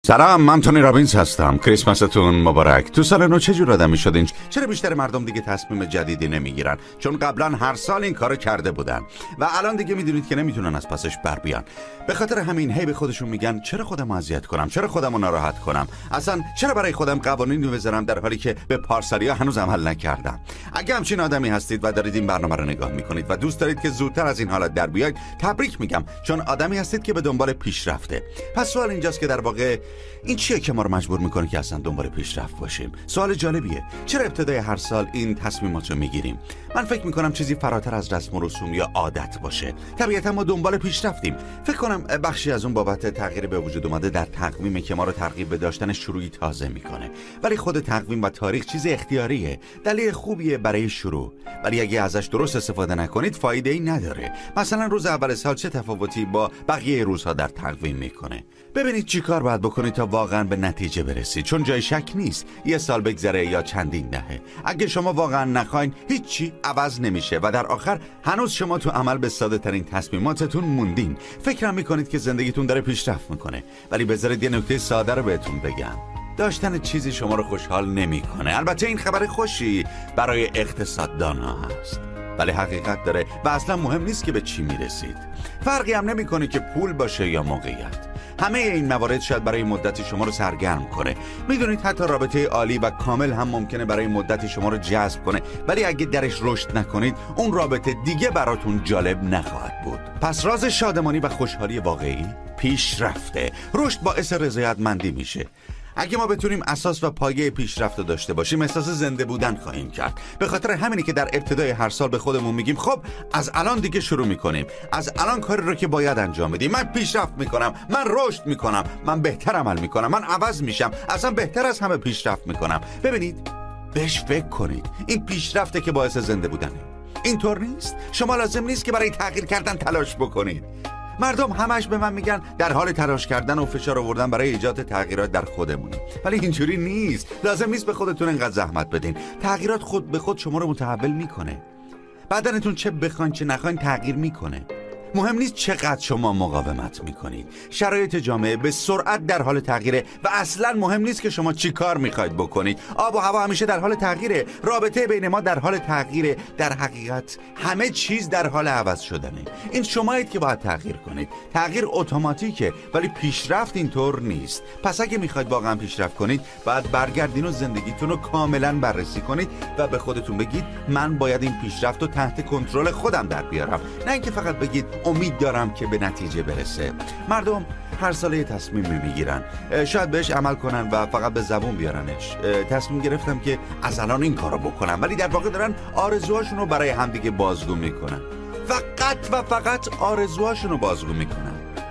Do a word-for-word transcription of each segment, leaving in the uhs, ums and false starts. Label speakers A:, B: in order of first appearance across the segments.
A: سلام، من تونی رابینز هستم. کریسمستون مبارک. تو سال نو چه جور آدمی شدین؟ چرا بیشتر مردم دیگه تصمیم جدیدی نمیگیرن؟ چون قبلا هر سال این کارو کرده بودن و الان دیگه میدونید که نمیتونن از پسش بر بیان. به خاطر همین هی به خودشون میگن چرا خودم اذیت کنم؟ چرا خودمو ناراحت کنم؟ اصلا چرا برای خودم قوانینی بذارم در حالی که به پارسالیا هنوز عمل نکردم؟ اگه همچین آدمی هستید و دارید این برنامه رو نگاه میکنید و دوست دارید که زودتر از این حالت در بیاید، تبریک میگم، چون آدمی هستید که به دنبال پیشرفته. پس سوال اینجاست که در واقع این چیه که ما رو مجبور میکنه که اصلا دنبال پیشرفت باشیم؟ سوال جالبیه. چرا ابتدای هر سال این تصمیمات رو میگیریم؟ من فکر میکنم چیزی فراتر از رسم و رسوم یا عادت باشه. طبیعتا ما دنبال پیشرفتیم. فکر کنم بخشی از اون بابت تغییر به وجود اومده در تقویمه که ما رو ترغیب به داشتن شروعی تازه میکنه. ولی خود تقویم و تاریخ چیز اختیاریه، دلیل خوبیه برای شروع، ولی اگه ازش درست استفاده نکنید فایده ای نداره. مثلا روز اول سال چه تفاوتی با بقیه روزها در تقویم میکنه؟ ببینید چیکار باید بکنید تا واقعا به نتیجه برسید، چون جای شک نیست یه سال بگذره یا چندین دهه، اگه شما واقعا نخواین هیچی عوض نمیشه و در آخر هنوز شما تو عمل به ساده ترین تصمیماتتون موندین. فکرم میکنید که زندگیتون داره پیشرفت میکنه، ولی بذارید یه نکته ساده رو بهتون بگم. داشتن چیزی شما رو خوشحال نمیکنه. البته این خبر خوشی برای اقتصاددان‌ها هست، ولی حقیقت داره و اصلا مهم نیست که به چی میرسید. فرقی هم نمیکنه که پول باشه یا موقعیت. همه این موارد شاید برای مدتی شما رو سرگرم کنه. میدونید حتی رابطه عالی و کامل هم ممکنه برای مدتی شما رو جذب کنه، ولی اگه درش رشد نکنید اون رابطه دیگه براتون جالب نخواهد بود. پس راز شادمانی و خوشحالی واقعی پیشرفته. رشد باعث رضایتمندی میشه. اگه ما بتونیم اساس و پایه پیشرفت رو داشته باشیم، احساس زنده بودن خواهیم کرد. به خاطر همینی که در ابتدای هر سال به خودمون میگیم خب از الان دیگه شروع میکنیم، از الان کاری رو که باید انجام بدیم. من پیشرفت میکنم، من رشد میکنم، من بهتر عمل میکنم، من عوض میشم، اصلا بهتر از همه پیشرفت میکنم. ببینید، بهش فکر کنید. این پیشرفته که باعث زنده بودنه. اینطور نیست؟ شما لازم نیست که برای تغییر کردن تلاش بکنید. مردم همش به من میگن در حال تلاش کردن و فشار آوردن برای ایجاد تغییرات در خودمونیم، ولی اینجوری نیست. لازم نیست به خودتون اینقدر زحمت بدین. تغییرات خود به خود شما رو متحول میکنه. بدنتون چه بخواین چه نخواین تغییر میکنه. مهم نیست چقدر شما مقاومت میکنید. شرایط جامعه به سرعت در حال تغییره و اصلا مهم نیست که شما چی کار میخواید بکنید. آب و هوا همیشه در حال تغییره. رابطه بین ما در حال تغییره. در حقیقت همه چیز در حال عوض شدنه. این شمایید که باید تغییر کنید. تغییر اتوماتیکه، ولی پیشرفت اینطور نیست. پس اگه میخواید واقعا پیشرفت کنید، باید برگردین و زندگیتون رو کاملا بررسی کنید و به خودتون بگید من باید این پیشرفت رو تحت کنترل خودم در بیارم، نه اینکه فقط بگید امید دارم که به نتیجه برسه. مردم هر سال یه تصمیم میگیرن، شاید بهش عمل کنن و فقط به زبون بیارنش. تصمیم گرفتم که از الان این کارو بکنم، ولی در واقع دارن آرزوهاشون رو برای همدیگه بازگو میکنن. فقط و فقط آرزوهاشون رو بازگو میکنن.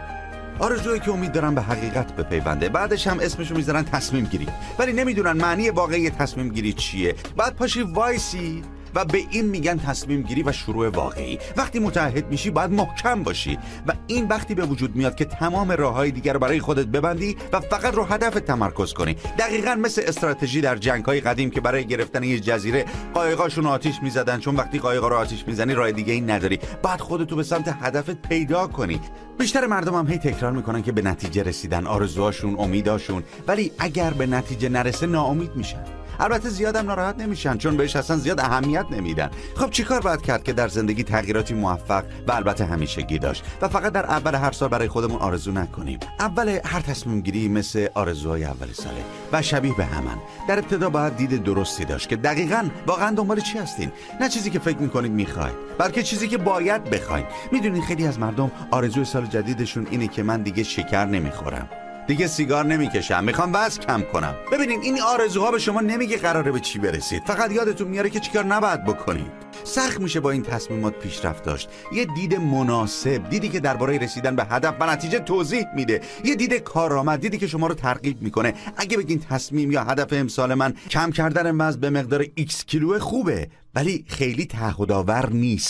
A: آرزویی که امید دارن به حقیقت بپیونده. بعدش هم اسمشو میذارن تصمیم گیری، ولی نمیدونن معنی واقعی تصمیم گیری چیه. بعد پاشی وایسی و به این میگن تصمیم گیری و شروع واقعی. وقتی متعهد میشی باید محکم باشی و این وقتی به وجود میاد که تمام راههای دیگر رو برای خودت ببندی و فقط رو هدفت تمرکز کنی. دقیقاً مثل استراتژی در جنگ‌های قدیم که برای گرفتن یه جزیره قایقاشون آتیش میزدن، چون وقتی قایقا رو آتیش میزنی راه دیگه ای نداری. بعد خودتو به سمت هدفت پیدا کنی. بیشتر مردم هم هی تکرار میکنن که به نتیجه رسیدن، آرزوهاشون، امیداشون، ولی اگر به نتیجه نرسه ناامید میشن. البته زیادم ناراحت نمیشن، چون بهش اصلا زیاد اهمیت نمیدن. خب چیکار باید کرد که در زندگی تغییراتی موفق و البته همیشگی داشت و فقط در اول هر سال برای خودمون آرزو نکنیم؟ اول هر تصمیم گیری مثل آرزوهای اول ساله و شبیه به همان. در ابتدا باید دید درستی داشت که دقیقاً واقعا دنبال چی هستین، نه چیزی که فکر میکنید میخواید، بلکه چیزی که باید بخواید. میدونین خیلی از مردم آرزوی سال جدیدشون اینه که من دیگه شکر نمیخورم، دیگه سیگار نمیکشم، میخوام وزن کم کنم. ببینین این آرزوها به شما نمیگه قراره به چی برسید، فقط یادتون میاره که چیکار نباید بکنید. سخت میشه با این تصمیمات پیشرفت داشت. یه دید مناسب، دیدی که درباره رسیدن به هدف و نتیجه توضیح میده، یه دید کارآمد، دیدی که شما رو ترغیب میکنه. اگه بگین تصمیم یا هدف امسال من کم کردن وزن به مقدار ایکس کیلو خوبه، ولی خیلی تعهدآور نیست.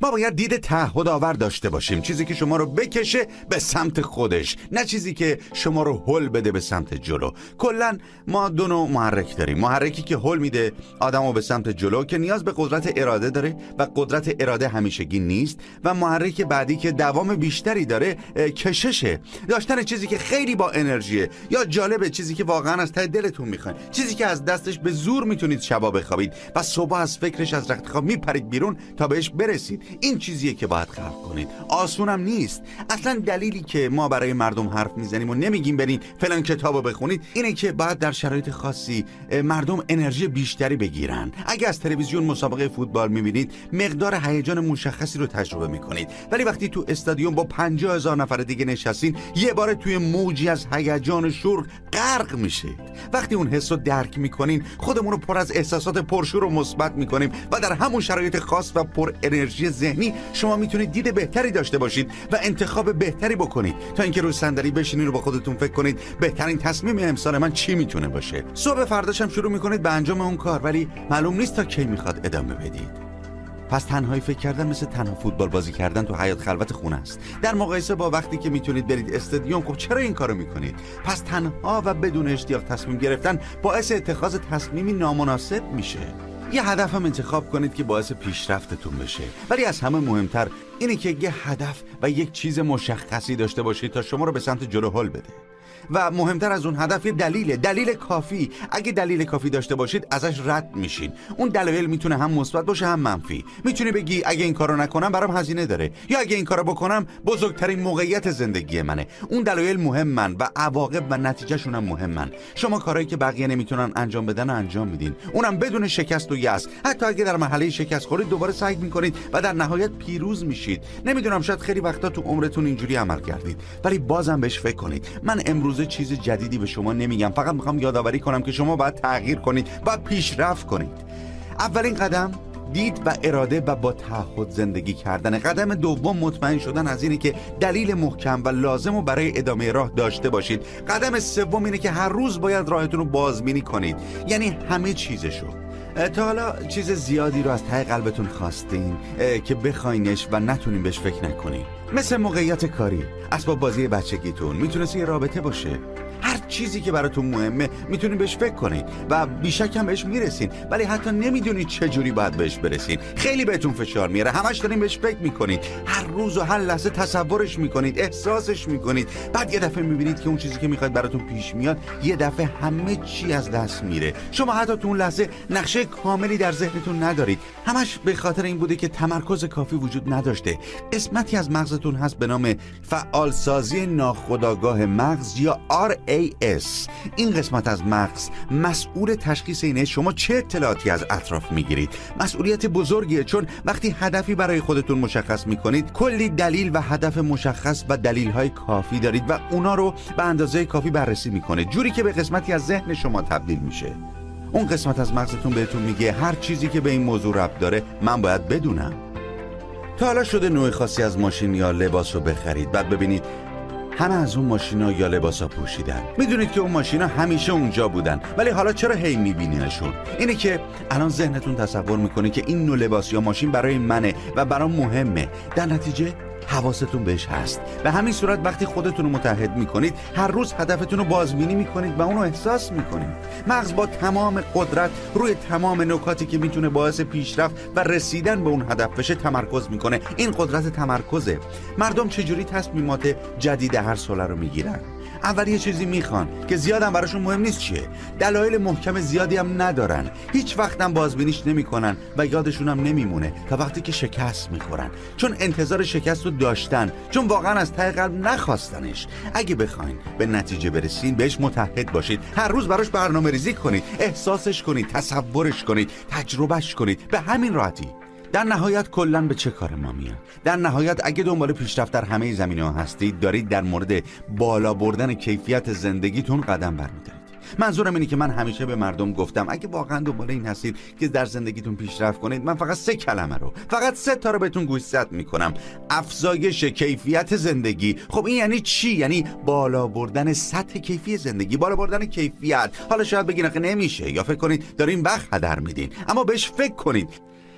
A: ما باید دید تعهدآور داشته باشیم، چیزی که شما رو بکشه به سمت خودش، نه چیزی که شما رو هل بده به سمت جلو. کلا ما دو نوع محرک داریم: محرکی که هل میده آدمو به سمت جلو که نیاز به قدرت اراده داره و قدرت اراده همیشگی نیست، و محرک بعدی که دوام بیشتری داره کششه، داشتن چیزی که خیلی با انرژیه یا جالبه، چیزی که واقعا از ته دلتون میخواین، چیزی که از دستش به زور میتونید شبا بخوابید و صبح از فکرش از رخت خواب میپرید بیرون تا بهش برسید. این چیزیه که باید خلق کنید. آسونم نیست. اصلا دلیلی که ما برای مردم حرف میزنیم و نمیگیم برین فلان کتابو بخونید اینه که باید در شرایط خاصی مردم انرژی بیشتری بگیرن. اگه از تلویزیون مسابقه فوتبال میبینید مقدار هیجان مشخصی رو تجربه میکنید، ولی وقتی تو استادیوم با پنجاه هزار نفر دیگه نشستین یه بار توی موجی از هیجان شور غرق میشید. وقتی اون حس رو درک میکنین خودمون رو پر از احساسات پرشور و مثبت میکنیم و در همون شرایط خاص و پر انرژی ذهنی شما میتونید دید بهتری داشته باشید و انتخاب بهتری بکنید تا اینکه روی صندلی بشینید و با خودتون فکر کنید بهترین تصمیم امسال من چی میتونه باشه. صبح فرداش هم شروع میکنید به انجام اون کار، ولی معلوم نیست تا کی میخواد ادامه بدید. پس تنهایی فکر کردن مثل تنها فوتبال بازی کردن تو حیاط خلوت خونه است. در مقایسه با وقتی که میتونید برید استادیوم، خب چرا این کارو میکنید؟ پس تنها و بدون اشتیاق تصمیم گرفتن باعث اتخاذ تصمیمی نامناسب میشه. یه هدف هم انتخاب کنید که باعث پیشرفتتون بشه، ولی از همه مهمتر اینه که یه هدف و یک چیز مشخصی داشته باشید تا شما رو به سمت جلو هل بده. و مهمتر از اون هدف یه دلیله، دلیل کافی. اگه دلیل کافی داشته باشید ازش رد میشین. اون دلیل میتونه هم مثبت باشه هم منفی. میتونی بگی اگه این کارو نکنم برام هزینه داره، یا اگه این کارو بکنم بزرگترین موقعیت زندگی منه. اون دلایل مهمن و عواقب و نتیجهشون هم مهمن. شما کارهایی که بقیه نمیتونن انجام بدن انجام میدین، اونم بدون شکست و یأس. حتی اگه در مرحله شکست خورید دوباره سعی میکنید و در نهایت پیروز میشید. نمیدونم شاید خیلی وقتا تو عمرتون اینجوری عمل کردید، ولی بازم بهش فکر کنید. من امروز چیز جدیدی به شما نمیگم، فقط میخوام یادآوری کنم که شما باید تغییر کنید، باید پیشرفت کنید. اولین قدم دید و اراده و با تعهد زندگی کردن. قدم دوم مطمئن شدن از اینه که دلیل محکم و لازم رو برای ادامه راه داشته باشید. قدم سوم اینه که هر روز باید راهتون رو بازبینی کنید، یعنی همه چیزشو. تا حالا چیز زیادی رو از ته قلبتون خواستین که بخواینش و نتونین بهش فکر نکنین؟ مثل موقعیت کاری، اسباب بازی بچگیتون، میتونست یه رابطه باشه. هر چیزی که براتون مهمه میتونین بهش فکر کنید و بیشک هم بهش میرسین، ولی حتی نمیدونید چه جوری باید بهش برسین. خیلی بهتون فشار میاره، همش دارین بهش فکر میکنید، هر روز و هر لحظه تصورش میکنید، احساسش میکنید. بعد یه دفعه میبینید که اون چیزی که میخواید براتون پیش میاد یه دفعه همه چی از دست میره. شما حتی تو اون لحظه نقشه کاملی در ذهنتون ندارید. همش به خاطر این بوده که تمرکز کافی وجود نداشته. قسمتی از مغزتون هست به نام فعالسازی ناخودآگاه مغز یا آر ای اس. این قسمت از مغز مسئول تشخیص اینه شما چه اطلاعاتی از اطراف میگیرید. مسئولیت بزرگیه، چون وقتی هدفی برای خودتون مشخص میکنید کلی دلیل و هدف مشخص و دلیل‌های کافی دارید و اونا رو به اندازه کافی بررسی میکنید، جوری که به قسمتی از ذهن شما تبدیل میشه. اون قسمت از مغزتون بهتون میگه هر چیزی که به این موضوع ربط داره من باید بدونم. تا حالا شده نوع خاصی از ماشین یا لباس رو بخرید، بعد ببینید همه از اون ماشینا یا لباسا پوشیدن. میدونید که اون ماشینا همیشه اونجا بودن، ولی حالا چرا هی میبینینشون؟ اینه که الان ذهنتون تصور میکنه که این نوع لباس یا ماشین برای منه و برام مهمه. در نتیجه حواستون بهش هست. به همین صورت وقتی خودتون رو متحد میکنید هر روز هدفتون رو بازبینی میکنید و اون رو احساس میکنید. مغز با تمام قدرت روی تمام نکاتی که میتونه باعث پیشرفت و رسیدن به اون هدف بشه تمرکز میکنه. این قدرت تمرکزه. مردم چجوری تصمیمات جدید هر ساله رو میگیرن؟ اول یه چیزی میخوان که زیادم براشون مهم نیست چیه، دلایل محکم زیادی هم ندارن، هیچ وقتم بازبینیش نمیکنن و یادشون هم نمیمونه تا وقتی که شکست میخورن، چون انتظار شکست رو داشتن، چون واقعا از ته قلب نخواستنش. اگه بخواین به نتیجه برسین بهش متحد باشید، هر روز براش برنامه ریزی کنید، احساسش کنید، تصورش کنید، تجربهش کنید. به همین راحتی. در نهایت کلاً به چه کار ما میاد؟ در نهایت اگه دنبال پیشرفت در همه زمینه‌ها هستید، دارید در مورد بالا بردن کیفیت زندگیتون قدم برمی‌دارید. منظورم اینه که من همیشه به مردم گفتم اگه واقعا دنبال این هستید که در زندگیتون پیشرفت کنید، من فقط سه کلمه رو، فقط سه تا رو بهتون گوشزد میکنم: افزایش کیفیت زندگی. خب این یعنی چی؟ یعنی بالا بردن سطح کیفی زندگی، بالا بردن کیفیت. حالا شاید بگین آخه نمیشه، یا فکر کنید دارین وقت هدر میدین، اما بهش فکر کنید.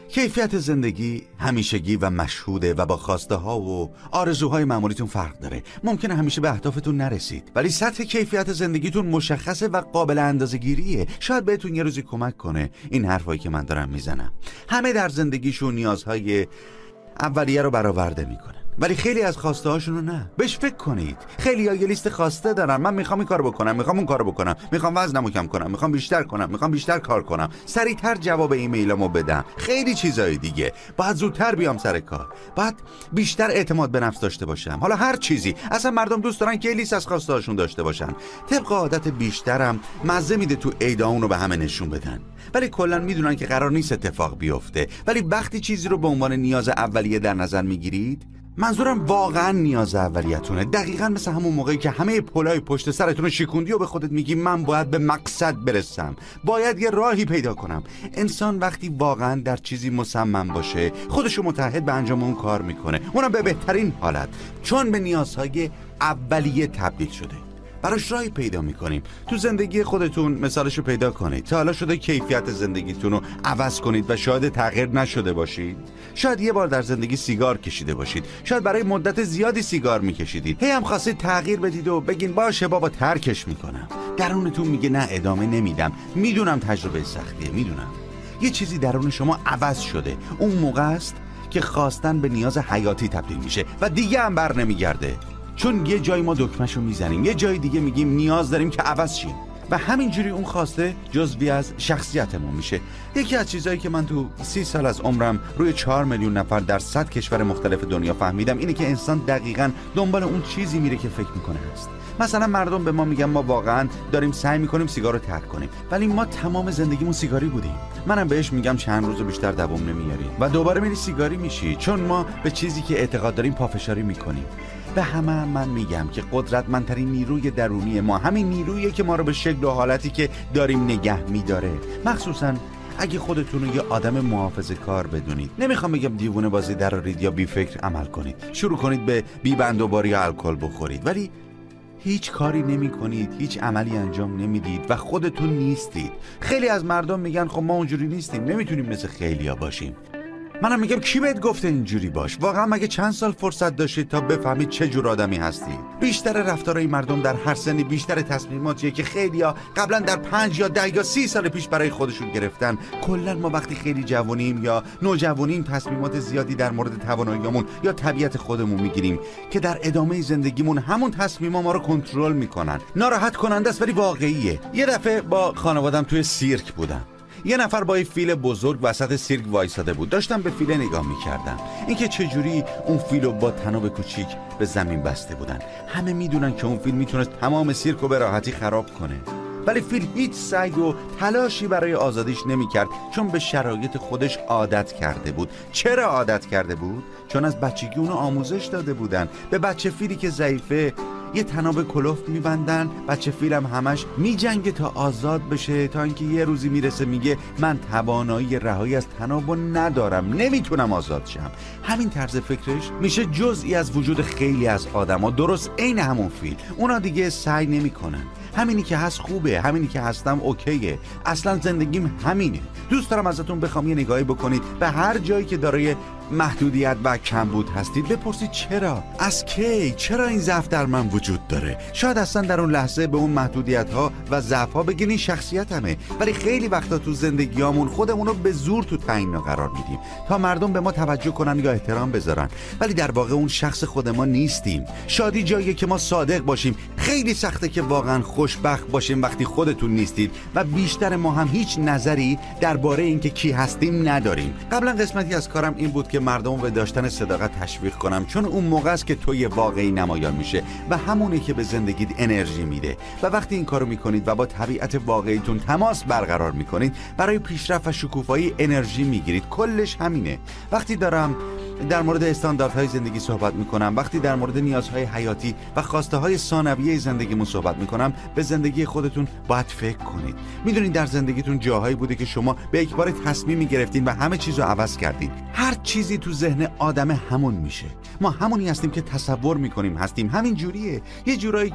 A: کیفیت زندگی همیشگی و مشهوده و با خواسته ها و آرزوهای معمولیتون فرق داره. ممکنه همیشه به اهدافتون نرسید، ولی سطح کیفیت زندگیتون مشخصه و قابل اندازه‌گیریه. شاید بهتون یه روزی کمک کنه این حرفایی که من دارم میزنم. همه در زندگیشون نیازهای اولیه رو برآورده میکنن، ولی خیلی از خواسته هاشونو نه. بهش فکر کنید. خیلی ها یه لیست خواسته دارن. من میخوام این کارو بکنم، میخوام اون کارو بکنم، میخوام وزنمو کم کنم، میخوام بیشتر کنم، میخوام بیشتر کار کنم، سریعتر جواب ایمیلامو بدم، خیلی چیزای دیگه. باید زودتر بیام سر کار، باید بیشتر اعتماد به نفس داشته باشم. حالا هر چیزی. اصلا مردم دوست دارن که لیست از خواسته هاشون داشته باشن. طبق عادت بیشترم مزه میده تو عیدا اونو به همه نشون بدن، ولی کلا میدونن که قرار نیست اتفاق بیفته. ولی وقتی چیزی رو به عنوان نیاز اولیه در نظر میگیرید، منظورم واقعا نیاز اولیتونه. دقیقاً مثل همون موقعی که همه پلای پشت سرتون رو شکوندی و به خودت میگی من باید به مقصد برسم، باید یه راهی پیدا کنم. انسان وقتی واقعا در چیزی مصمم باشه، خودشو متحد به انجام اون کار میکنه، اونم به بهترین حالت، چون به نیازهای اولیه تبدیل شده. براش راهی پیدا میکنیم. تو زندگی خودتون مثالشو پیدا کنید. تا حالا شده کیفیت زندگیتون رو عوض کنید و شاید تغییر نشده باشید؟ شاید یه بار در زندگی سیگار کشیده باشید، شاید برای مدت زیادی سیگار میکشیدید، هی هم خواستید تغییر بدید و بگین باشه بابا ترکش میکنم. درونتون میگه نه ادامه نمیدم. میدونم تجربه سختیه، میدونم. یه چیزی درون شما عوض شده. اون موقع است که خواستن به نیاز حیاتی تبدیل میشه و دیگه هم بر نمیگرده. چون یه جایی ما دکمه‌شو میزنیم، یه جای دیگه میگیم نیاز داریم که عوض شیم و همینجوری اون خواسته جزوی از شخصیتمون میشه. یکی از چیزایی که من تو سی سال از عمرم روی چهار میلیون نفر در صد کشور مختلف دنیا فهمیدم اینه که انسان دقیقاً دنبال اون چیزی میره که فکر میکنه هست. مثلا مردم به ما میگن ما واقعاً داریم سعی میکنیم سیگار رو ترک کنیم، ولی ما تمام زندگیمون سیگاری بودیم. منم بهش میگم چند روز بیشتر دوام نمیاری و دوباره میری سیگاری میشی، چون ما به چیزی که اعتقاد داریم پافشاری میکنیم. به همه من میگم که قدرتمندترین نیروی درونی ما همین نیروییه که ما رو به شکل و حالتی که داریم نگه میداره. مخصوصاً اگه خودتون رو یه آدم محافظه کار بدونید. نمیخوام بگم دیوونه بازی درارید یا بی فکر عمل کنید، شروع کنید به بی بندوباری یا الکل بخورید، ولی هیچ کاری نمی کنید، هیچ عملی انجام نمیدید و خودتون نیستید. خیلی از مردم میگن خب ما اونجوری نیستیم، نمیتونیم مثل خیلیا باشیم. منم میگم کی بهت گفته اینجوری باش؟ واقعا مگه چند سال فرصت داشتید تا بفهمید چه جور آدمی هستید؟ بیشتر رفتارهای مردم در هر سنی بیشتر تصمیماتیه که خیلیا قبلا در پنج یا ده یا سی سال پیش برای خودشون گرفتن. کلا ما وقتی خیلی جوانیم یا نوجوانیم تصمیمات زیادی در مورد تواناییامون یا طبیعت خودمون میگیریم که در ادامه زندگیمون همون تصمیما ما رو کنترل میکنن. ناراحت کننده است ولی واقعیه. یه دفعه با خانوادم توی سیرک بودم. یه نفر با یه فیل بزرگ وسط سیرک وایساده بود. داشتم به فیل نگاه میکردم، اینکه چجوری اون فیلو با تناب کوچیک به زمین بسته بودن. همه میدونن که اون فیل میتونست تمام سیرک رو به راحتی خراب کنه، ولی فیل هیچ سعی و تلاشی برای آزادیش نمیکرد، چون به شرایط خودش عادت کرده بود. چرا عادت کرده بود؟ چون از بچگی اونو آموزش داده بودن. به بچه فیلی که ضعیفه یه تناب کلفت میبندن، بچه فیلم همش میجنگه تا آزاد بشه، تا اینکه یه روزی میرسه میگه من توانایی رهایی از تنابو ندارم، نمیتونم آزاد شم. همین طرز فکرش میشه جزئی از وجود خیلی از آدما، درست عین همون فیل. اونا دیگه سعی نمیکنن. همینی که هست خوبه، همینی که هستم اوکیه، اصلا زندگیم همینه. دوست دارم ازتون بخوام یه نگاهی بکنید به هر جایی که دارای محدودیت و کمبود هستید، بپرسید چرا؟ از کی؟ چرا این ضعف در من وجود داره؟ شاید اصلا در اون لحظه به اون محدودیت ها و ضعف ها بگین این شخصیتمه، ولی خیلی وقتا تو زندگیامون خودمون رو به زور تو تعیین قرار میدیم تا مردم به ما توجه کنن یا احترام بذارن، ولی در واقع اون شخص خود ما نیستیم. شادی جاییه که ما صادق باشیم. خیلی سخته که واقعا خوشبخت باشیم وقتی خودتون نیستید و بیشتر ما هم هیچ نظری درباره اینکه کی هستیم نداریم. قبلا قسمتی از کارم این بود که مردم به داشتن صداقت تشویق کنم، چون اون موقع است که توی واقعی نمایان میشه و همونه که به زندگیت انرژی میده. و وقتی این کارو میکنید و با طبیعت واقعیتون تماس برقرار میکنید، برای پیشرفت و شکوفایی انرژی میگیرید. کلش همینه. وقتی دارم در مورد استانداردهای زندگی صحبت میکنم، وقتی در مورد نیازهای حیاتی و خواسته های ثانویه زندگیمون صحبت میکنم، به زندگی خودتون باید فکر کنید. میدونید در زندگیتون جاهایی بوده که شما به یکبار تصمیمی گرفتین و همه چیزو عوض کردین. هر چیزی تو ذهن آدم همون میشه. ما همونی هستیم که تصور میکنیم هستیم. همین جوریه. یه جورایی که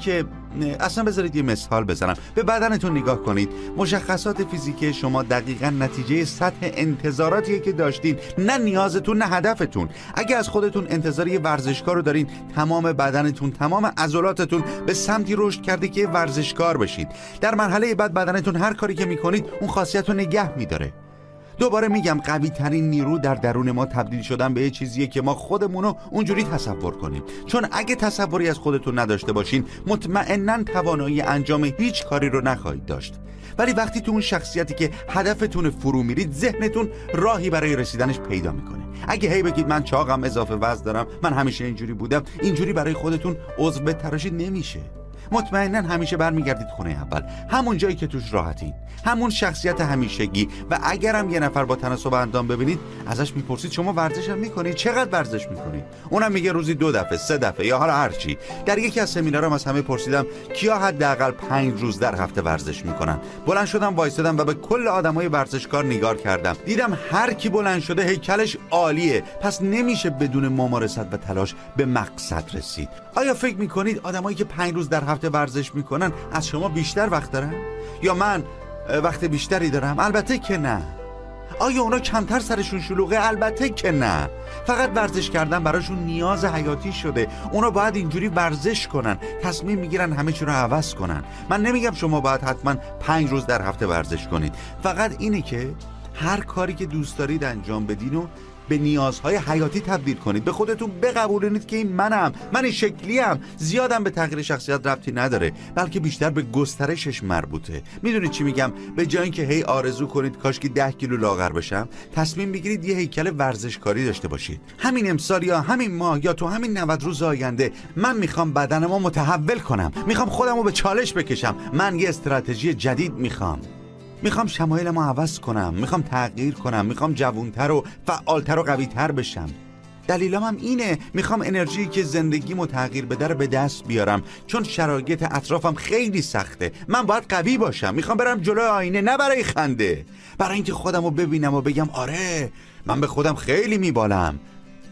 A: اصلا بذارید یه مثال بزنم. به بدنتون نگاه کنید. مشخصات فیزیکی شما دقیقاً نتیجه سطح انتظاراتیه که داشتین، نه نیازتون نه هدفتون. اگه از خودتون انتظار یه ورزشکار رو دارین، تمام بدنتون، تمام عضلاتتون به سمتی رشد کرده که ورزشکار بشید. در مرحله بعد بدنتون هر کاری که میکنید اون خاصیت رو نگه میداره. دوباره میگم قوی ترین نیرو در درون ما تبدیل شدن به یه چیزیه که ما خودمونو اونجوری تصور کنیم. چون اگه تصوری از خودتون نداشته باشین، مطمئناً توانایی انجام هیچ کاری رو نخواهید داشت. ولی وقتی تو اون شخصیتی که هدفتون فرو میرید، ذهنتون راهی برای رسیدنش پیدا میکنه. اگه هی بگید من چاقم، اضافه وزن دارم، من همیشه اینجوری بودم، اینجوری برای خودتون عضو بتراشید نمیشه. مطمئناً همیشه برمیگردید خونه اول، همون جایی که توش راحتین، همون شخصیت همیشگی. و اگرم یه نفر با تناسب اندام ببینید، ازش میپرسید شما ورزش هم میکنید؟ چقدر ورزش میکنید؟ اونم میگه روزی دو دفعه، سه دفعه، یا حالا هر چی. در یکی از سمینارام از همه پرسیدم کیا حداقل پنج روز در هفته ورزش میکنن. بلند شدم، وایسادم و به کل آدمای ورزشکار نگاه کردم. دیدم هر کی بلند شده هیکلش عالیه. پس نمیشه بدون ممارست و تلاش به مقصد رسید. آیا فکر میکنید آدمایی که پنج روز در هفته ورزش میکنن از شما بیشتر وقت دارن؟ یا من وقت بیشتری دارم؟ البته که نه. آیا اونا کمتر سرشون شلوغه؟ البته که نه. فقط ورزش کردن براشون نیاز حیاتی شده. اونا باید اینجوری ورزش کنن، تصمیم میگیرن همه چی رو عوض کنن. من نمیگم شما باید حتما پنج روز در هفته ورزش کنید. فقط اینه که هر کاری که دوست دارید انجام بدین و به نیازهای حیاتی تبدیل کنید. به خودتون بقبولونید که این منم، من این شکلیم. زیادم به تغییر شخصیت ربطی نداره، بلکه بیشتر به گسترشش مربوطه. میدونید چی میگم؟ به جای اینکه هی آرزو کنید کاش که ده کیلو لاغر بشم، تصمیم بگیرید یه هیکل ورزشکاری داشته باشید. همین امسال یا همین ماه یا تو همین نود روز آینده من میخوام بدنمو متحول کنم، میخوام خودمو به چالش بکشم. من یه استراتژی جدید میخوام. میخوام شمایلمو عوض کنم، میخوام تغییر کنم، میخوام جوانتر و فعالتر و قویتر بشم. دلیلم هم اینه، میخوام انرژی که زندگیمو تغییر بده رو به دست بیارم، چون شرایط اطرافم خیلی سخته. من باید قوی باشم. میخوام برم جلوی آینه، نه برای خنده، برای اینکه خودمو ببینم و بگم آره من به خودم خیلی میبالم.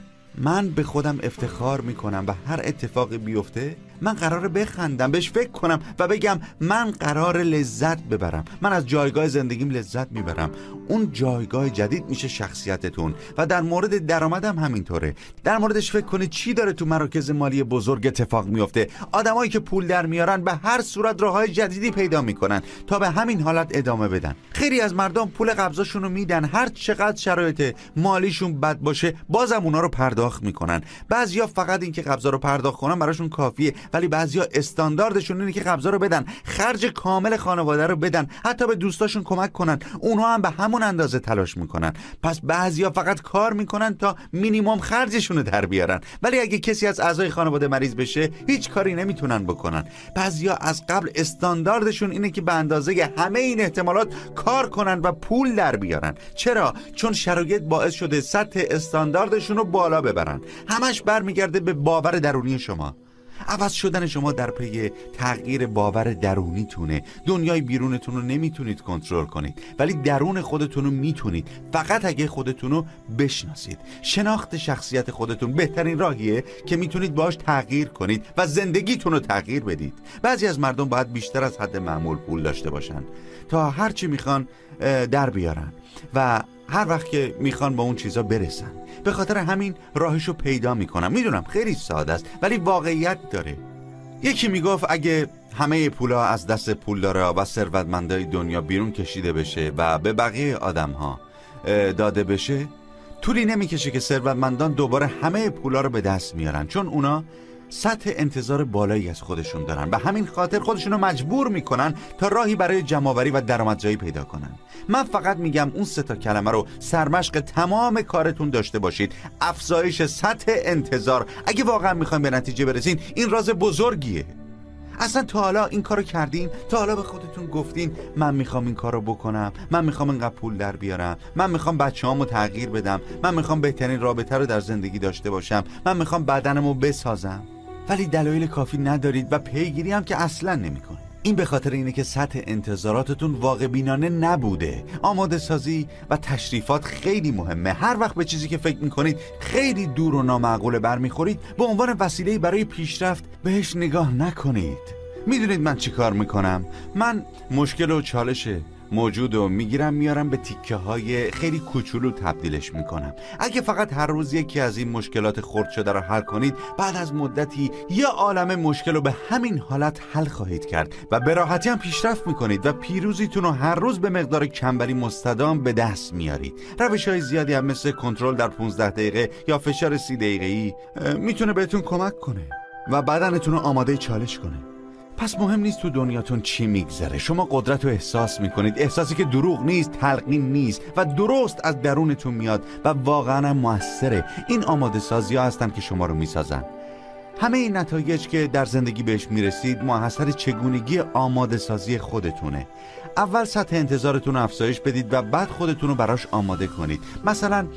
A: من به خودم افتخار میکنم و هر اتفاقی بیفته من قراره بخندم، بهش فکر کنم و بگم من قراره لذت ببرم. من از جایگاه زندگیم لذت میبرم. اون جایگاه جدید میشه شخصیتتون. و در مورد درآمدم همینطوره. در موردش فکر کنید چی داره تو مراکز مالی بزرگ اتفاق میفته. آدمایی که پول در میارن به هر صورت راههای جدیدی پیدا میکنن تا به همین حالت ادامه بدن. خیلی از مردم پول قبضاشون رو میدن، هر چقدر شرایط مالیشون بد باشه بازم اونا رو پرداخت میکنن. بعضیا فقط این که قبضا رو پرداخت کنن براشون کافیه، ولی بعضیا استانداردشون اینه که قبضا رو بدن، خرج کامل خانواده رو بدن، حتی به دوستاشون کمک کنن. اونها هم به همون اندازه تلاش میکنن. پس بعضیا فقط کار میکنن تا مینیمم خرجشون رو در بیارن، ولی اگه کسی از اعضای خانواده مریض بشه هیچ کاری نمیتونن بکنن. بعضیا از قبل استانداردشون اینه که به اندازه همه این احتمالات کار کنن و پول در بیارن. چرا؟ چون شرایط باعث شده سطح استانداردشون رو بالا ببرن. همش برمیگرده به باور درونی شما. عوض شدن شما در پی تغییر باور درونیتونه. دنیای بیرونتون رو نمیتونید کنترل کنید، ولی درون خودتون رو میتونید، فقط اگه خودتون رو بشناسید. شناخت شخصیت خودتون بهترین راهیه که میتونید باهاش تغییر کنید و زندگیتون رو تغییر بدید. بعضی از مردم باید بیشتر از حد معمول پول داشته باشن تا هر چی میخوان در بیارن و هر وقت که میخوان با اون چیزا برسن. به خاطر همین راهشو پیدا میکنم. میدونم خیلی ساده است ولی واقعیت داره. یکی میگفت اگه همه پولا از دست پولدارا و ثروتمندای دنیا بیرون کشیده بشه و به بقیه آدمها داده بشه، طولی نمیکشه که ثروتمندان دوباره همه پولا رو به دست میارن، چون اونا سطح انتظار بالایی از خودشون دارن و همین خاطر خودشون رو مجبور میکنن تا راهی برای جمع‌آوری و درآمدزایی پیدا کنن. من فقط میگم اون سه تا کلمه رو سرمشق تمام کارتون داشته باشید. افزایش سطح انتظار. اگه واقعا میخواین به نتیجه برسین، این راز بزرگیه. اصلا تا حالا این کارو کردین؟ تا حالا به خودتون گفتین من میخوام این کارو بکنم، من میخوام اینقدر پول در بیارم، من میخوام بچه‌هامو تغییر بدم، من میخوام بهترین رابطه رو در زندگی داشته باشم، من میخوام بدنمو بسازم، ولی دلایل کافی ندارید و پیگیری هم که اصلا نمیکنید. این به خاطر اینه که سطح انتظاراتتون واقع بینانه نبوده. آماده سازی و تشریفات خیلی مهمه. هر وقت به چیزی که فکر میکنید خیلی دور و نامعقوله برمیخورید، به عنوان وسیله‌ای برای پیشرفت بهش نگاه نکنید. میدونید من چی کار میکنم؟ من مشکل و چالش موجود و میگیرم میارم به تیکه های خیلی کوچولو تبدیلش میکنم. اگه فقط هر روز یکی از این مشکلات خرد شده رو حل کنید، بعد از مدتی یه عالمه مشکل رو به همین حالت حل خواهید کرد و به راحتی هم پیشرفت میکنید و پیروزیتون رو هر روز به مقدار کمبری مستدام به دست میارید. روش های زیادی هم مثل کنترل در پانزده دقیقه یا فشار سی دقیقه‌ای میتونه بهتون کمک کنه و بدنتون رو آماده چالش کنه. پس مهم نیست تو دنیاتون چی میگذره، شما قدرت رو احساس میکنید، احساسی که دروغ نیست، تلقین نیست و درست از درونتون میاد و واقعا موثره. این آماده سازی ها هستن که شما رو میسازن. همه این نتایج که در زندگی بهش میرسید محصول چگونگی آماده سازی خودتونه. اول سطح انتظارتون رو افزایش بدید و بعد خودتون رو براش آماده کنید. مثلا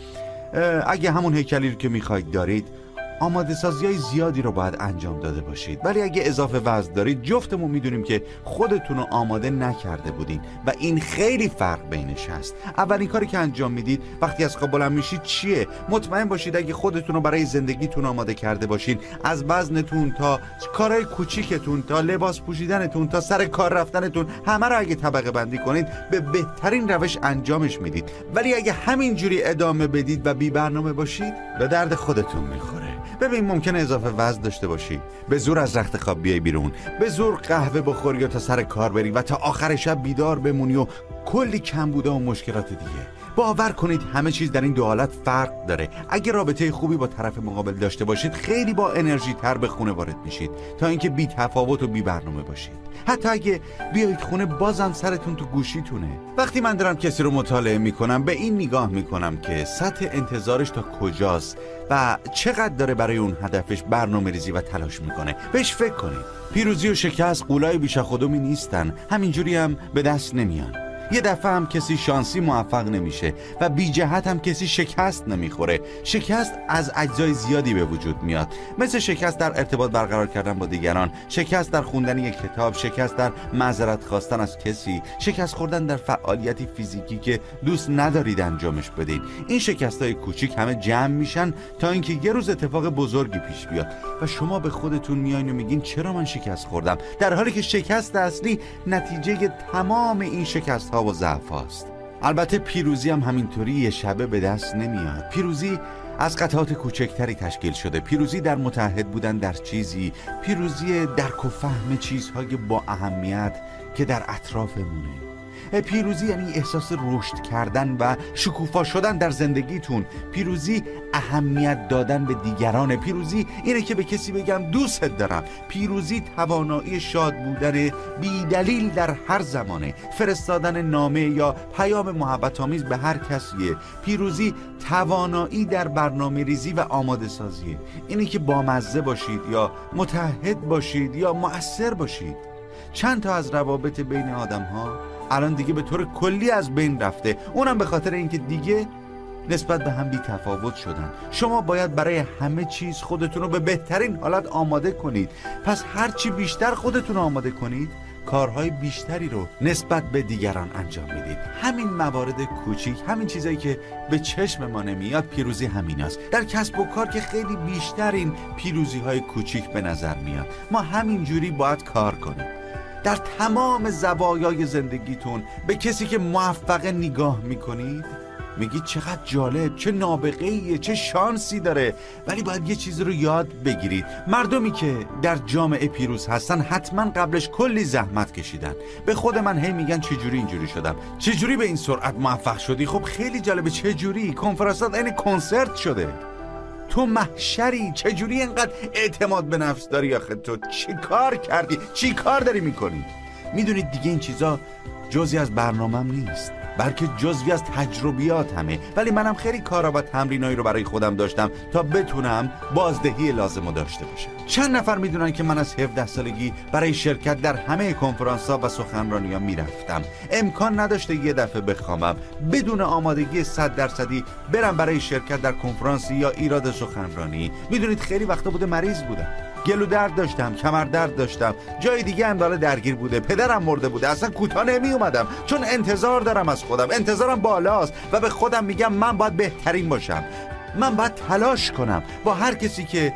A: اگه همون هیکلی رو که میخواید دارید، آماده سازی های زیادی رو باید انجام داده باشید. ولی اگه اضافه وزن دارید، جفتمون میدونیم که خودتون رو آماده نکرده بودین و این خیلی فرق بینش هست. اولین کاری که انجام میدید وقتی از خواب بلند میشید چیه؟ مطمئن باشید اگه خودتون رو برای زندگیتون آماده کرده باشین، از وزنتون تا کارهای کوچیکتون تا لباس پوشیدنتون تا سر کار رفتنتون، همه رو اگه طبقه بندی کنید به بهترین روش انجامش میدید. ولی اگه همینجوری ادامه بدید و بی برنامه باشید، به درد خودتون میخوره. ببین ممکنه اضافه وزن داشته باشی، به زور از رخت خواب بیای بیرون، به زور قهوه بخوری یا تا سر کار بری و تا آخر شب بیدار بمونی و کلی کمبوده و مشکلات دیگه. باور کنید همه چیز در این دو حالت فرق داره. اگه رابطه خوبی با طرف مقابل داشته باشید، خیلی با انرژی تر به خونه وارد میشید تا اینکه بی تفاوت و بی برنامه باشید. حتی اگه بیایید خونه بازم سرتون تو گوشیتونه. وقتی من دارم کسی رو مطالعه میکنم، به این نگاه میکنم که سطح انتظارش تا کجاست و چقدر داره برای اون هدفش برنامه ریزی و تلاش میکنه. بهش فکر کنید. پیروزی و شکست قولای بیش خودمی نیستن، همینجوری هم به دست نمیان. یه دفعه هم کسی شانسی موفق نمیشه و بی جهت هم کسی شکست نمیخوره. شکست از اجزای زیادی به وجود میاد، مثل شکست در ارتباط برقرار کردن با دیگران، شکست در خوندن یک کتاب، شکست در معذرت خواستن از کسی، شکست خوردن در فعالیتی فیزیکی که دوست ندارید انجامش بدید. این شکستای کوچیک همه جمع میشن تا اینکه یه روز اتفاق بزرگی پیش بیاد و شما به خودتون میاین و میگین چرا من شکست خوردم، در حالی که شکست اصلی نتیجه تمام این شکست ها و ضعف هاست. البته پیروزی هم همینطوری یه شبه به دست نمیاد. پیروزی از قطعات کوچکتری تشکیل شده. پیروزی در متحد بودن در چیزی، پیروزی درک و فهم چیزهای با اهمیت که در اطرافمونه. پیروزی یعنی احساس رشد کردن و شکوفا شدن در زندگیتون. پیروزی اهمیت دادن به دیگران. پیروزی اینه که به کسی بگم دوستت دارم. پیروزی توانایی شاد بودن بی دلیل در هر زمانه، فرستادن نامه یا پیام محبت آمیز به هر کسیه. پیروزی توانایی در برنامه ریزی و آماده سازیه. اینه که بامزه باشید یا متحد باشید یا مؤثر باشید. چند تا از روابط بین آدم ها الان دیگه به طور کلی از بین رفته، اونم به خاطر اینکه دیگه نسبت به هم بی تفاوت شدن. شما باید برای همه چیز خودتون رو به بهترین حالت آماده کنید. پس هرچی بیشتر خودتون رو آماده کنید، کارهای بیشتری رو نسبت به دیگران انجام میدید. همین موارد کوچیک، همین چیزایی که به چشم ما نمیاد، پیروزی همیناست. در کسب و کار که خیلی بیشتر این پیروزی های کوچیک به نظر میاد. ما همینجوری باید کار کنیم. در تمام زوایای زندگیتون به کسی که موفقه نگاه میکنید، میگید چقدر جالب، چه نابغه‌ایه، چه شانسی داره. ولی باید یه چیزی رو یاد بگیرید. مردمی که در جامعه پیروز هستن حتما قبلش کلی زحمت کشیدن. به خود من هی میگن چجوری اینجوری شدم، چجوری به این سرعت موفق شدی. خب خیلی جالبه، چجوری کنفرانسات این کنسرت شده. تو محشری، چجوری اینقدر اعتماد به نفس داری؟ آخه تو چی کار کردی؟ چی کار داری میکنی؟ میدونید دیگه این چیزا جزئی از برنامه‌م نیست، بلکه جزوی از تجربیات همه. ولی منم خیلی کارا و تمرینایی رو برای خودم داشتم تا بتونم بازدهی لازمو داشته باشم. چند نفر میدونن که من از هفده سالگی برای شرکت در همه کنفرانس‌ها و سخنرانی‌ها میرفتم. امکان نداشته یه دفعه بخوامم بدون آمادگی صد درصدی برم برای شرکت در کنفرانسی یا ایراد سخنرانی. میدونید خیلی وقتا بوده مریض بودم، گلو درد داشتم، کمر درد داشتم، جای دیگه انداله درگیر بوده، پدرم مرده بوده، اصلا کوتاه نمی اومدم چون انتظار دارم از خودم، انتظارم بالاست و به خودم میگم من باید بهترین باشم، من باید تلاش کنم. با هر کسی که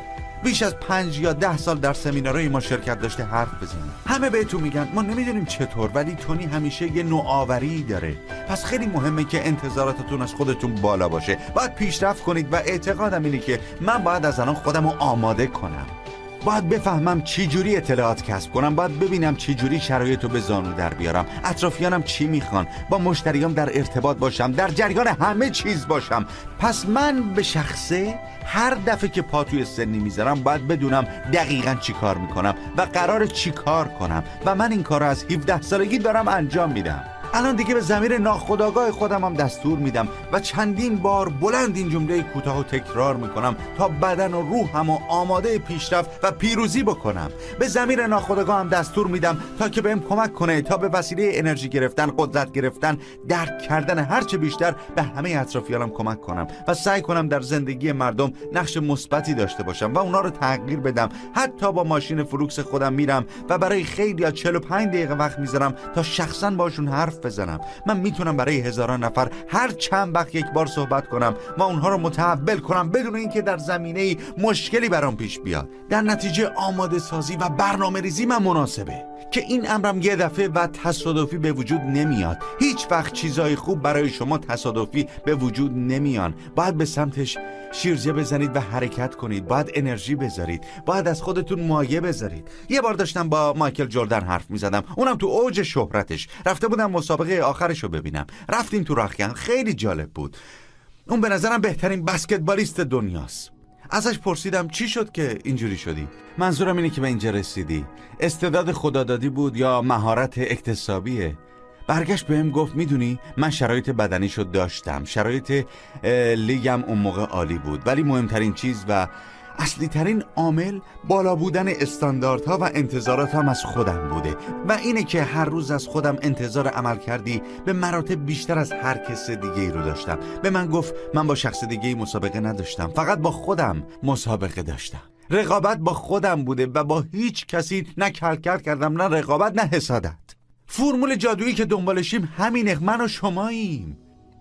A: بیش از پنج یا ده سال در سمینارهای ما شرکت داشته حرف بزنیم. همه بهتون میگن ما نمیدونیم چطور، ولی تونی همیشه یه نوآوری داره. پس خیلی مهمه که انتظاراتتون از خودتون بالا باشه. باید پیشرفت کنید و اعتقادم اینه که من باید از الان خودم رو آماده کنم. باید بفهمم چی جوری اطلاعات کسب کنم، باید ببینم چی جوری شرایطو به زانو در بیارم، اطرافیانم چی میخوان، با مشتریام در ارتباط باشم، در جریان همه چیز باشم. پس من به شخصه هر دفعه که پا توی سنی میذارم باید بدونم دقیقاً چی کار میکنم و قراره چی کار کنم و من این کار رو از هفده سالگی دارم انجام میدم. الان دیگه به ضمیر ناخودآگاه خودم هم دستور میدم و چندین بار بلند این جمله کوتاه رو تکرار میکنم تا بدن و روحم و آماده پیشرفت و پیروزی بکنم. به ضمیر ناخودآگاه هم دستور میدم تا که بهم کمک کنه تا به وسیله انرژی گرفتن، قدرت گرفتن، درک کردن هرچه بیشتر به همه اطرافیانم کمک کنم و سعی کنم در زندگی مردم نقش مثبتی داشته باشم و اونا رو تغییر بدم. حتی با ماشین فلوکس خودم میرم و برای خیلی چهل و پنج دقیقه وقت میذارم تا شخصا باشون حرف بزنم. من میتونم برای هزاران نفر هر چند وقت یک بار صحبت کنم و اونها رو متحول کنم بدون اینکه در زمینه‌ای مشکلی برام پیش بیاد. در نتیجه آماده سازی و برنامه ریزی من مناسبه که این امرم یه دفعه و تصادفی به وجود نمیاد. هیچ وقت چیزای خوب برای شما تصادفی به وجود نمیان. باید به سمتش شیرجه بزنید و حرکت کنید. باید انرژی بذارید. باید از خودتون مایه بذارید. یه بار داشتم با مایکل جردن حرف میزدم، اونم تو اوج شهرتش. رفته بودم مسابقه آخرشو ببینم. رفتیم تو راهکن، خیلی جالب بود. اون به نظرم بهترین بسکتبالیست دنیاست. ازش پرسیدم چی شد که اینجوری شدی؟ منظورم اینه که به اینجا رسیدی استعداد خدادادی بود یا مهارت اکتسابیه؟ برگشت بهم گفت میدونی من شرایط بدنیشو داشتم، شرایط لیگم اون موقع عالی بود، ولی مهمترین چیز و اصلی ترین عامل بالا بودن استانداردها و انتظاراتم از خودم بوده و اینه که هر روز از خودم انتظار عمل کردی به مراتب بیشتر از هر کس دیگه ای رو داشتم. به من گفت من با شخص دیگه ای مسابقه نداشتم، فقط با خودم مسابقه داشتم. رقابت با خودم بوده و با هیچ کسی نه کلکل کردم، نه رقابت، نه حسادت. فرمول جادویی که دنبالشیم همینه، من و شماییم.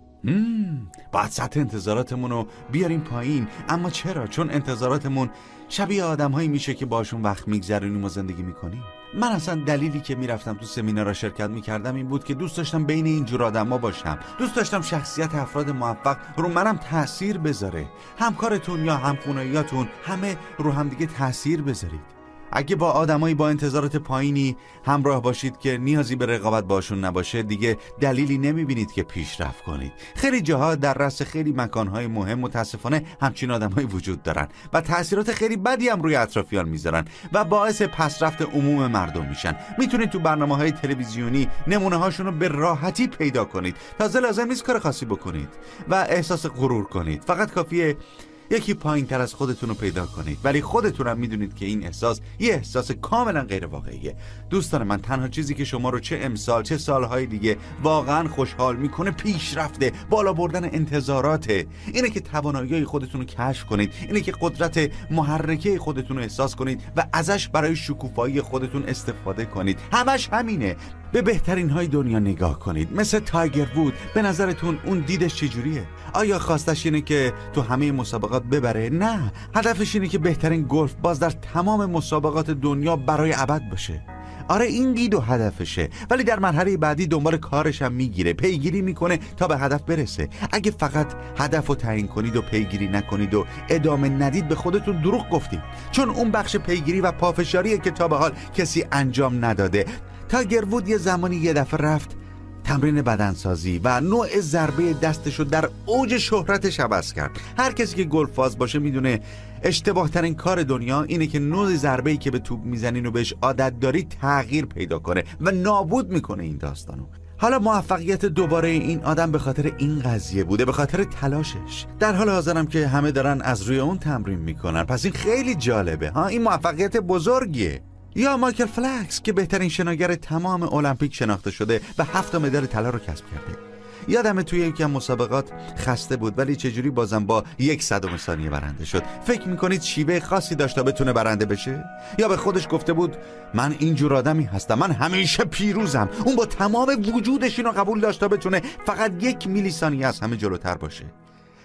A: مم. باید سطح انتظاراتمون رو بیاریم پایین. اما چرا؟ چون انتظاراتمون شبیه آدم هایی میشه که باشون وقت میگذرونیم و زندگی میکنیم. من اصلا دلیلی که میرفتم تو سمینارها شرکت میکردم این بود که دوست داشتم بین اینجور آدم ها باشم. دوست داشتم شخصیت افراد موفق رو منم تأثیر بذاره. همکارتون یا همخونه‌ایاتون همه رو همدیگه تأثیر بذارید. اگه با آدمایی با انتظارات پایینی همراه باشید که نیازی به رقابت باشون نباشه، دیگه دلیلی نمیبینید که پیشرفت کنید. خیلی جاها در رأس خیلی مکانهای مهم متاسفانه همچین آدمایی وجود دارن و تأثیرات خیلی بدی هم روی اطرافیان میذارن و باعث پسرفت عموم مردم میشن. میتونید تو برنامه‌های تلویزیونی نمونه هاشون رو به راحتی پیدا کنید. تازه لازم نیست کار خاصی بکنید و احساس غرور کنید. فقط کافیه یکی پایین تر از خودتون رو پیدا کنید، ولی خودتون هم میدونید که این احساس یه احساس کاملا غیر واقعیه. دوستان من، تنها چیزی که شما رو چه امسال چه سالهای دیگه واقعا خوشحال میکنه پیشرفته، بالا بردن انتظاراته. اینه که توانایی خودتون رو کشف کنید، اینه که قدرت محرکه خودتون رو احساس کنید و ازش برای شکوفایی خودتون استفاده کنید. همش همینه. به بهترین های دنیا نگاه کنید، مثل تایگر وود. به نظرتون اون دیدش چجوریه؟ آیا خواستش اینه که تو همه مسابقات ببره؟ نه، هدفش اینه که بهترین گلف باز در تمام مسابقات دنیا برای ابد باشه. آره این دید و هدفشه، ولی در مرحله بعدی دنبال کارش هم میگیره، پیگیری میکنه تا به هدف برسه. اگه فقط هدف رو تعیین کنید و پیگیری نکنید و ادامه ندید، به خودتون دروغ گفتید، چون اون بخش پیگیری و پافشاریه که تا به حال کسی انجام نداده. تایگر وود یه زمانی یه دفعه رفت تمرین بدنسازی و نوع ضربه دستشو در اوج شهرتش عوض کرد. هر کسی که گلف باز باشه میدونه اشتباه ترین کار دنیا اینه که نوع ضربه‌ای که به توپ میزنین و بهش عادت داری تغییر پیدا کنه و نابود میکنه این داستانو. حالا موفقیت دوباره این آدم به خاطر این قضیه بوده، به خاطر تلاشش. در حال حاضرم که همه دارن از روی اون تمرین میکنن، پس این خیلی جالبه ها، این موفقیت بزرگیه. یا مایکل فلکس که بهترین شناگر تمام المپیک شناخته شده و هفت مدال طلا رو کسب کرده. یادمه توی یکی از مسابقات خسته بود، ولی چجوری بازم با یک صدم ثانیه برنده شد. فکر میکنید شیوه خاصی داشت تا بتونه برنده بشه؟ یا به خودش گفته بود من اینجور آدمی هستم، من همیشه پیروزم؟ اون با تمام وجودش اینو قبول داشت تا بتونه فقط یک میلی ثانیه از همه جلوتر باشه.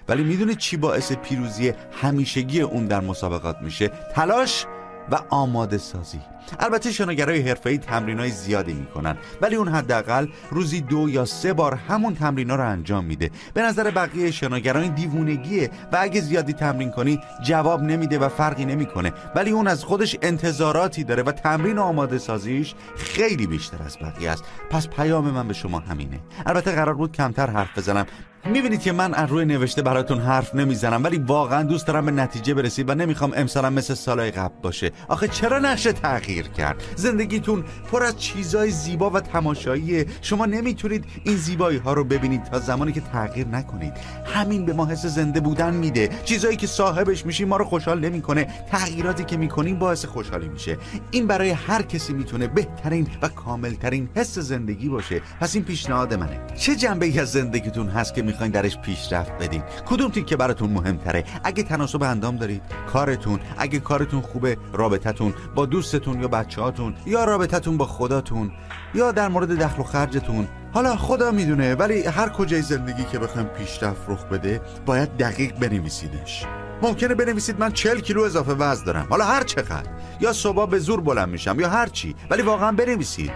A: ولی میدونید چی باعث پیروزی همیشگی اون در مسابقات میشه؟ تلاش و آماده سازی. البته شناگرای حرفه‌ای تمرینای زیادی میکنن، ولی اون حداقل روزی دو یا سه بار همون تمرینا رو انجام میده. به نظر بقیه شناگرا این دیوونگیه و اگه زیادی تمرین کنی جواب نمیده و فرقی نمیکنه، ولی اون از خودش انتظاراتی داره و تمرین و آماده سازیش خیلی بیشتر از بقیه است. پس پیام من به شما همینه. البته قرار بود کمتر حرف بزنم. میبینید که من از روی نوشته براتون حرف نمیزنم، ولی واقعا دوست دارم به نتیجه برسید و نمیخوام امسالم مثل سالهای قبل باشه. آخه چرا نشه تغییر کرد؟ زندگیتون پر از چیزای زیبا و تماشاییه. شما نمیتونید این زیبایی ها رو ببینید تا زمانی که تغییر نکنید. همین به ما حس زنده بودن میده. چیزایی که صاحبش میشیم ما رو خوشحال نمیکنه، تغییراتی که میکنیم باعث خوشحالی میشه. این برای هر کسی میتونه بهترین و کاملترین حس زندگی باشه. پس این پیشنهاد منه. چه جنبه‌ای از زندگیتون هست که میخواین درش پیشرفت بدین؟ کدوم تیکه براتون مهمتره؟ اگه تناسب اندام دارید، کارتون، اگه کارتون خوبه، رابطتون با دوستتون یا بچه‌هاتون، یا رابطتون با خداتون، یا در مورد دخل و خرجتون. حالا خدا میدونه، ولی هر کجای زندگی که بخوایم پیشرفت رخ بده باید دقیق بنویسیدش. ممکنه بنویسید من چهل کیلو اضافه وزن دارم، حالا هر چقدر، یا صبح به زور بلند میشم، یا هر چی، ولی واقعا بنویسید.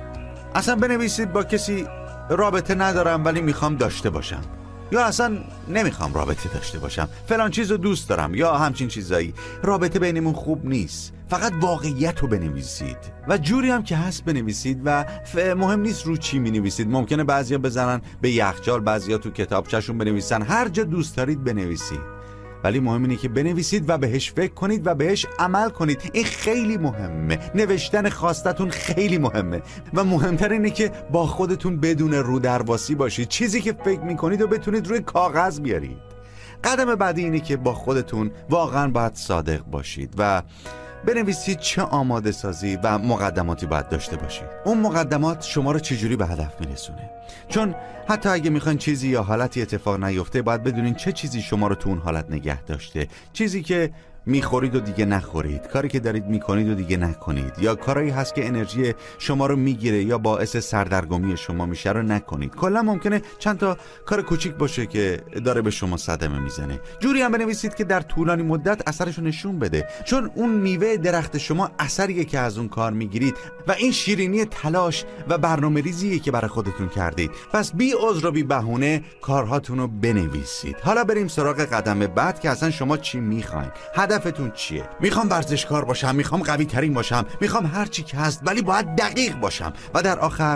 A: اصلا بنویسید با کسی رابطه ندارم ولی میخوام داشته باشم، یا اصلا نمیخوام رابطه داشته باشم، فلان چیزو دوست دارم، یا همچین چیزایی. رابطه بینمون خوب نیست. فقط واقعیت رو بنویسید و جوری هم که هست بنویسید و مهم نیست رو چی می‌نویسید. ممکنه بعضیا بزنن به یخچال، بعضیا تو کتابچه‌شون بنویسن، هر جا دوست دارید بنویسید، ولی مهم اینه که بنویسید و بهش فکر کنید و بهش عمل کنید. این خیلی مهمه. نوشتن خواستتون خیلی مهمه و مهمتر اینه که با خودتون بدون رو درواسی باشید. چیزی که فکر میکنید و بتونید روی کاغذ بیارید. قدم بعدی اینه که با خودتون واقعا باید صادق باشید و بنویسید چه آماده سازی و مقدماتی باید داشته باشید. اون مقدمات شما رو چجوری به هدف میرسونه؟ چون حتی اگه میخواین چیزی یا حالتی اتفاق نیفته، باید بدونین چه چیزی شما رو تو اون حالت نگه داشته. چیزی که میخورید و دیگه نخورید، کاری که دارید میکنید و دیگه نکنید، یا کارایی هست که انرژی شما رو میگیره یا باعث سردرگمی شما میشه رو نکنید. کلا ممکنه چند تا کار کوچیک باشه که داره به شما صدمه میزنه. جوری هم بنویسید که در طولانی مدت اثرش رو نشون بده، چون اون میوه درخت شما اثریه که از اون کار میگیرید و این شیرینی تلاش و برنامه‌ریزیه که برای خودتون کردید. پس بی عذر و بی بهونه کارهاتون رو بنویسید. حالا بریم سراغ قدم بعد که اصلا شما چی میخواین. هدفتون چیه؟ میخوام ورزشکار باشم، میخوام قوی ترین باشم، میخوام هر چی که هست ولی باید دقیق باشم. و در آخر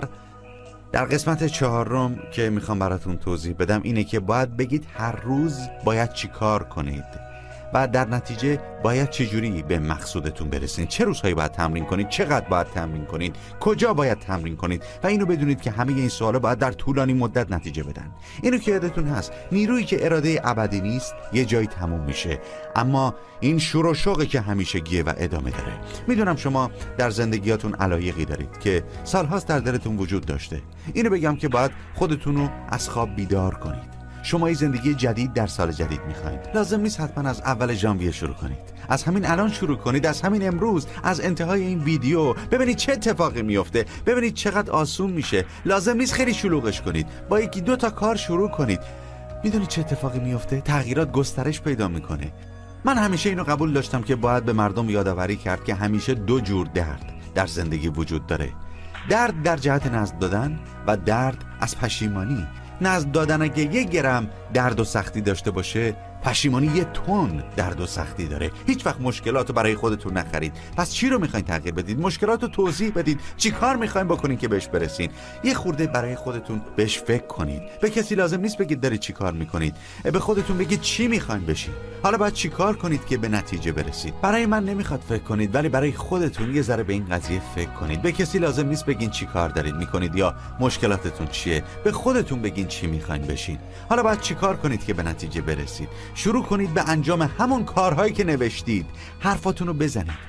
A: در قسمت چهارم که میخوام براتون توضیح بدم اینه که باید بگید هر روز باید چی کار کنید و در نتیجه باید چجوری به مقصودتون برسید. چه روزهایی باید تمرین کنید، چقدر باید تمرین کنید، کجا باید تمرین کنید و اینو بدونید که همه این سوالا باید در طولانی مدت نتیجه بدن. اینو که یادتون هست نیرویی که اراده ابدی نیست یه جایی تموم میشه، اما این شور و شوقی که همیشگیه و ادامه داره. میدونم شما در زندگیاتون علایقی دارید که سالهاست در دلتون وجود داشته. اینو بگم که باید خودتون رو از خواب بیدار کنید. شما یه زندگی جدید در سال جدید میخواید. لازم نیست حتما از اول ژانویه شروع کنید. از همین الان شروع کنید، از همین امروز، از انتهای این ویدیو. ببینید چه اتفاقی میفته، ببینید چقدر آسون میشه. لازم نیست خیلی شلوغش کنید، با یکی دو تا کار شروع کنید. میدونید چه اتفاقی میفته؟ تغییرات گسترش پیدا میکنه. من همیشه اینو قبول داشتم که باید به مردم یادآوری کرد که همیشه دو جور درد در زندگی وجود داره. درد در جهت نزد دادن و درد از پشیمانی. نزد دادن اگه یک گرم درد و سختی داشته باشه، پشیمانی یه تن درد و سختی داره. هیچ وقت مشکلاتو برای خودتون نخرید. پس چی رو میخواین تغییر بدید؟ مشکلاتو توضیح بدید. چی کار میخواین بکنین که بهش برسین؟ یه خورده برای خودتون بهش فکر کنید. به کسی لازم نیست بگید دارید چی کار میکنید. به خودتون بگید چی میخواین بشین. حالا باید چی کار کنید که به نتیجه برسید. برای من نمیخواد فکر کنید، ولی برای خودتون یه ذره به این قضیه فکر کنید. به کسی لازم نیست بگین چی کار دارید میکنید یا مشکلاتتون چیه. به خودتون بگین چی میخواین بشین. حالا باید چی کار کنید که به نتیجه برسید. شروع کنید به انجام همون کارهایی که نوشتید. حرفاتون رو بزنید.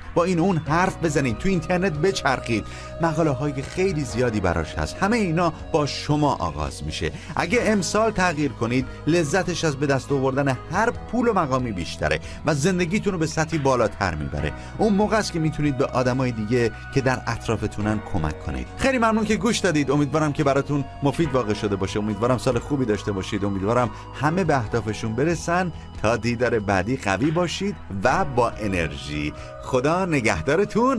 A: با این اون حرف بزنید، تو اینترنت بچرخید. مقاله های خیلی زیادی براش هست. همه اینا با شما آغاز میشه. اگه امسال تغییر کنید، لذتش از به دست آوردن هر پول و مقامی بیشتره و زندگیتون رو به سطحی بالاتر میبره. اون موقع است که میتونید به آدمای دیگه که در اطرافتونن کمک کنید. خیلی ممنون که گوش دادید. امیدوارم که براتون مفید واقع شده باشه. امیدوارم سال خوبی داشته باشید. امیدوارم همه به اهدافشون برسن. تا دیدار بعدی قوی باشید و با انرژی. خدا نگهدارتون.